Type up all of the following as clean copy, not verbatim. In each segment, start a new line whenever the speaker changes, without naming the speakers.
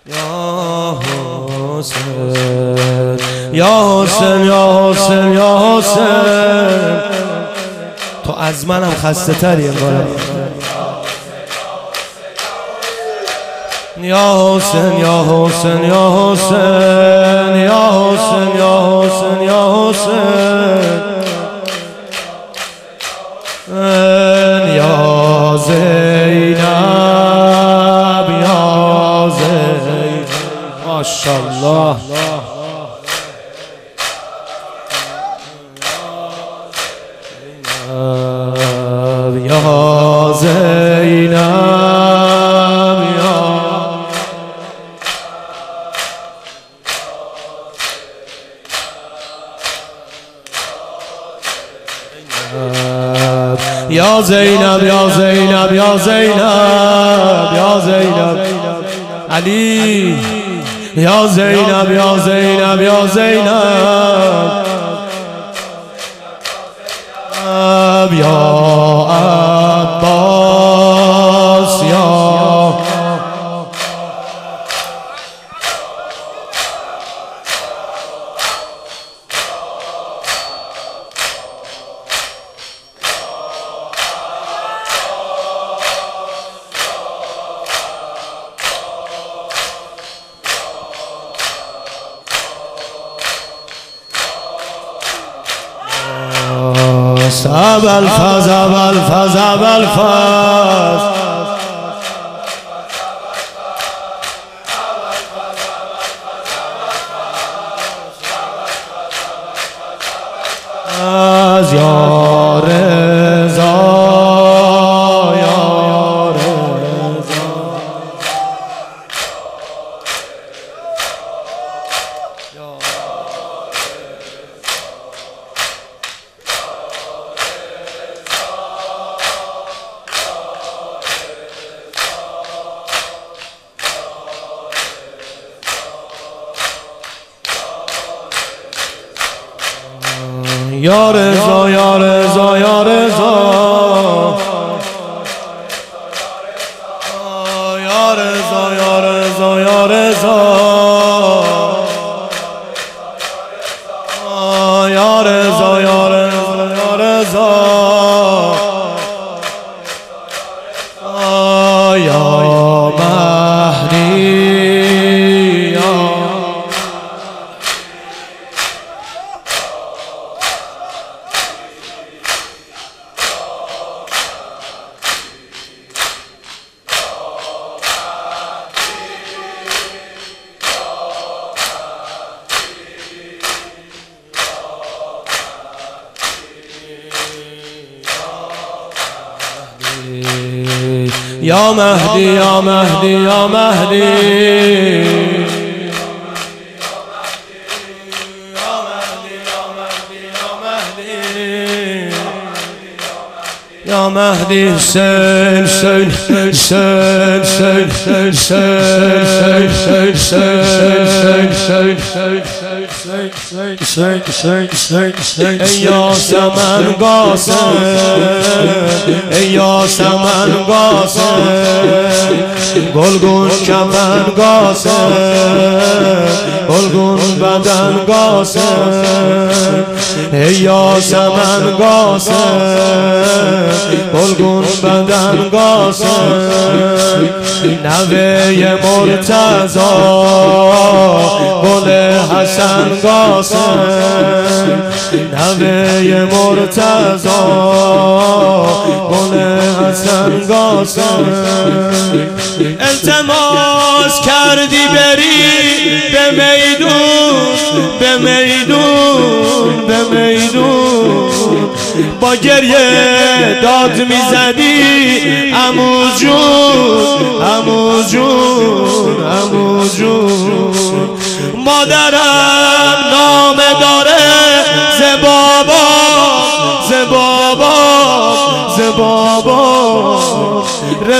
یا حسین یا حسین یا حسین یا حسین، تو از منم خسته تری انگار. یا حسین یا حسین یا حسین یا حسین یا حسین یا حسین یا زینب یا زینب ماشاءالله. یا زینب یا زینب یا زینب یا زینب یا زینب علی یا زینب یا زینب یا زینب یا عباس یا ابوالفضل ابوالفضل ابوالفضل از یا رضا یا رضا یا رضا یا رضا یا رضا یا رضا یا رضا یا رضا یا رضا یا رضا یا رضا یا مهدی یا مهدی یا مهدی یا مهدی یا مهدی حسین حسین حسین حسین حسین ای یاسمن قاسم ای یاسمن قاسم گلگون کمن قاسم گلگون بدن قاسم ای یاسمن قاسم گلگون بدن قاسم نوه مرتضی گل حسن قاسم نوه مرتضی گل حسن قاسم التماس کردی بری به میدون به میدون به میدون با گریه داد میزدی عمو جون عمو جون عمو جون مادرم نامه داره ز بابا ز بابا ز بابا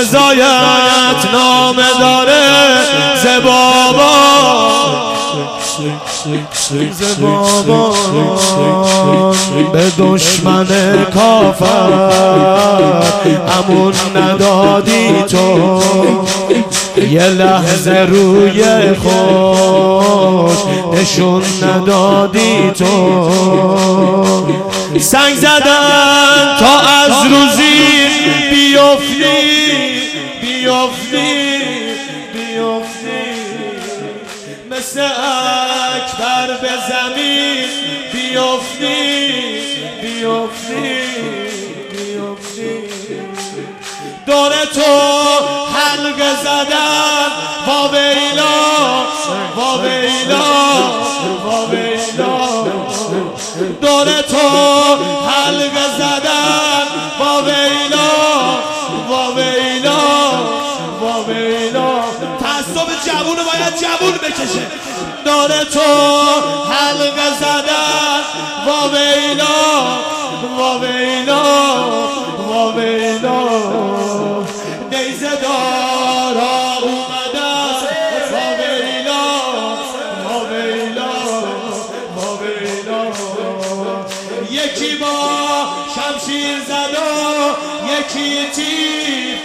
رضایت نامه داره ز بابا ز بابا به دشمن کافر امون ندادی تو، یه لحظه روی خوش نشون ندادی تو. سنگ زدن تا از روزی بیفتی مثل اکبر به زمین بیفتی دور تو حلقه زدن واویلا دور تو حلقه زدن واویلا تعصب جوونو باید جوون بکشه. دور تو حلقه زدن واویلا نیزه دارا اومدن واویلا یکی با شمشیر زد و یکی تیر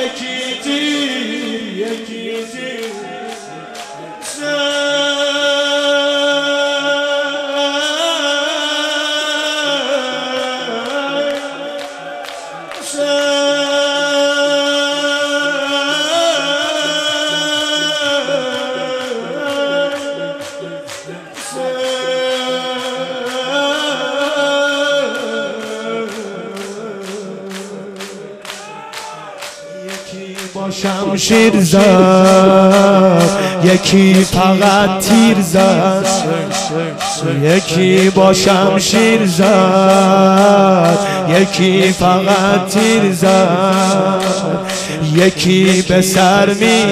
با شمشیر زد یکی فقط تیر زد، یکی با شمشیر زد یکی فقط تیر زد، یکی به سر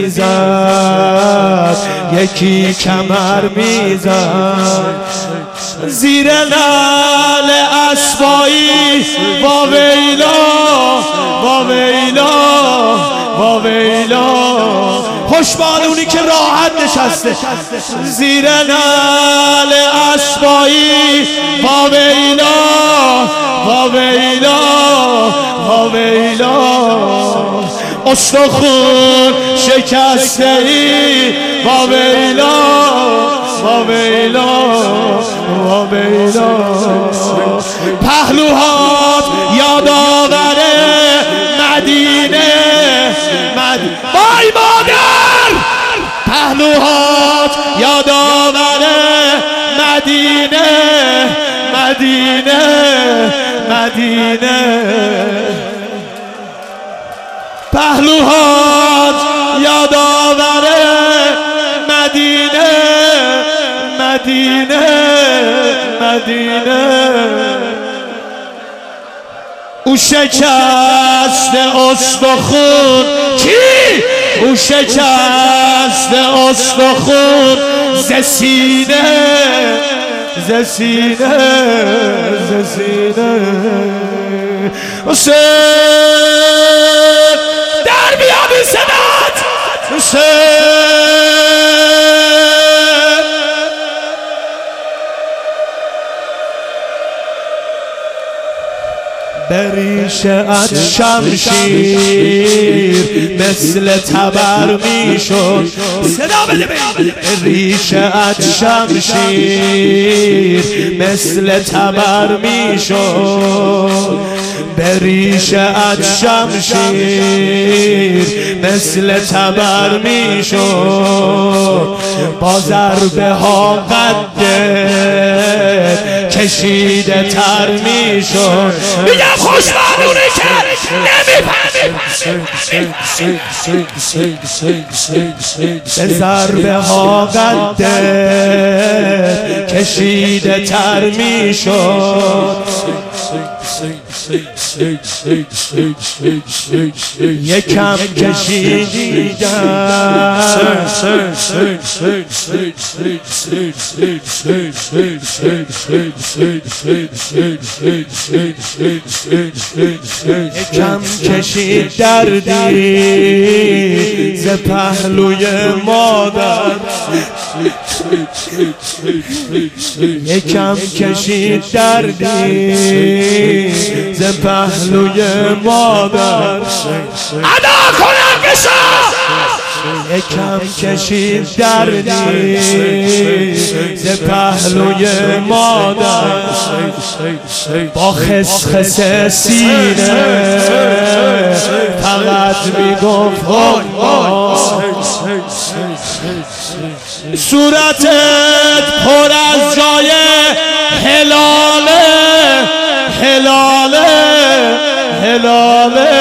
میزد یکی کمر میزد. زیر نعل اسبایی واویلا خوشبال اونی که راحت نشسته. زیر نعل اسبایی واویلا استخون شکسته ای واویلا پهلوهات یادآوره مدینه بای مادر، پهلوهات یادآوره مدینه پهلوهات یادآوره مدینه او شکست استخون کی؟ او شکست استخون ز سینه حسین در بیاد این صدات حسین بریشه‌ات شمشیر مثل تبر میشد. صدا بده ریشه‌ات شمشیر مثل تبر میشد. بریشه‌ات شمشیر مثل تبر میشد. با ضربه ها قدت کشیده تر میشد. میگم خوشبالونه که نمیفهمی. به ضربه ها قدت کشیده تر میشد. یکم کشیدیدم یکم کشید دردی ز پهلوی مادر. یکم کشید دردی ز پهلوی مادر ادا کنم بشا یکم کشید دردی ز پهلوی مادر با خسخس سینه فقط میگفت صورتت پر از جای هلاله هلاله هلاله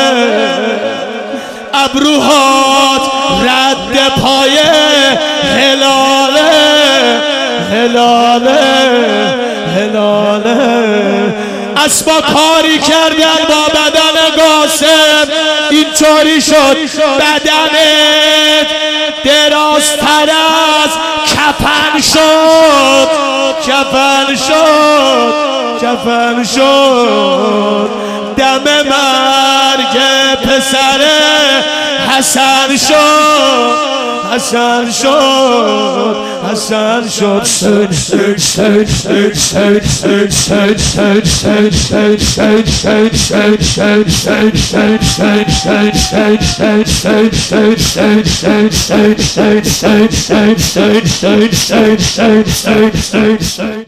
ابروهات رد پای هلاله هلاله هلاله اسبا کاری کردن با بدن قاسم اینطوری شد بدنت درازتر از کفن شد کفن شد کفن شد دم مرگ پسر حسن شد حسن شد حسن شد